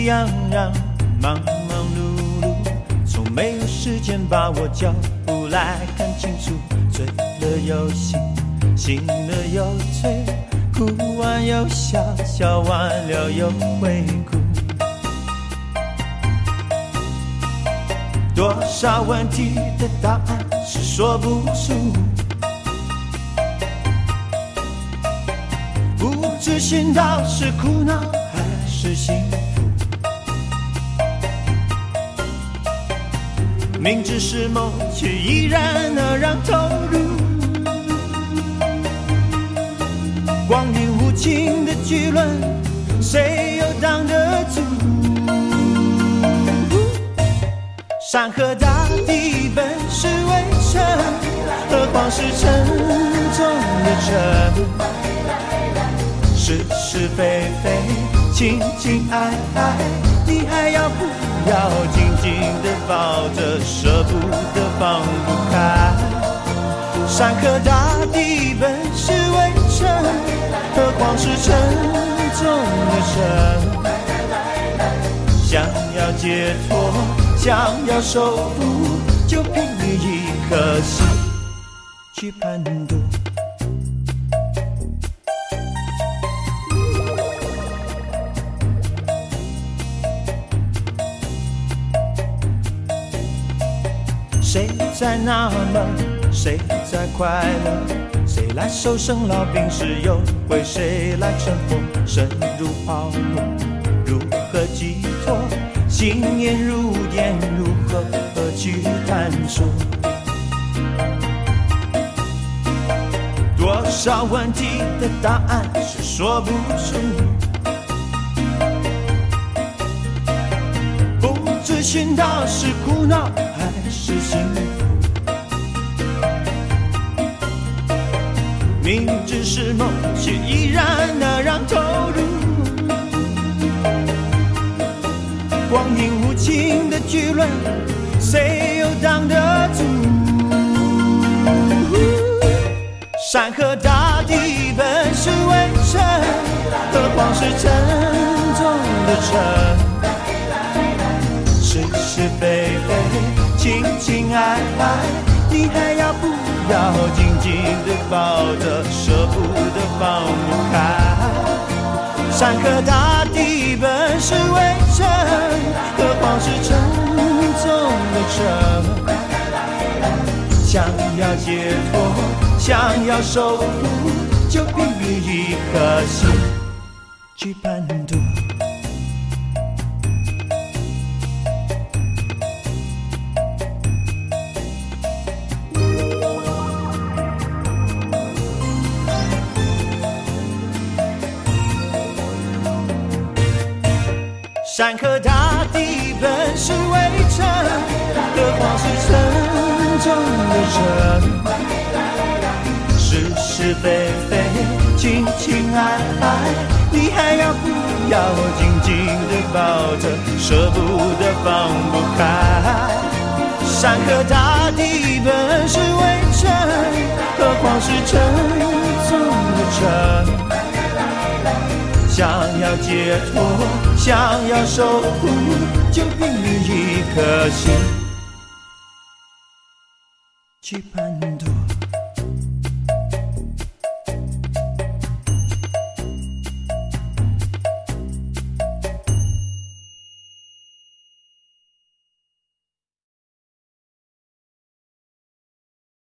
沸扬扬，忙忙碌碌，从没有时间把握脚步来看清楚。醉了又醒，醒了又醉，哭完又笑，笑完了又回顾。多少问题的答案是说不出，不知寻到是苦恼还是幸福。明知是梦，却依然那样投入。光阴无情的巨轮，谁又挡得住？山河大地本是微尘，何况是沉重的尘。是是非非，情情爱爱，你还要不要紧紧地抱着，舍不得放不开。山河大地本是微尘，何况是沉重的尘。想要解脱，想要守护，就凭你一颗心去攀渡。谁在纳闷，谁在快乐？谁来受生老病死忧？为谁来乘风深入泡沫？如何寄托？心念如电，如何去探索？多少问题的答案是说不出，不知寻到是苦恼还是幸福。明知是梦，却依然那样投入。光阴无情的巨轮，谁又挡得住？山河大地本是微尘，何况是沉重的尘。是是非非，情情爱爱，你还要不要紧紧地抱着，舍不得放不开。山河大地本是微尘，何况是沉重的尘。想要解脱，想要守护，就凭一颗心去攀渡。山河大地本是微尘，何况是沉重的尘。是是非非，情情爱爱，你还要不要紧紧地抱着，舍不得放不开。山河大地本是微尘，何况是沉重的尘。想要解脱，想要守护，就凭你一颗心去攀渡。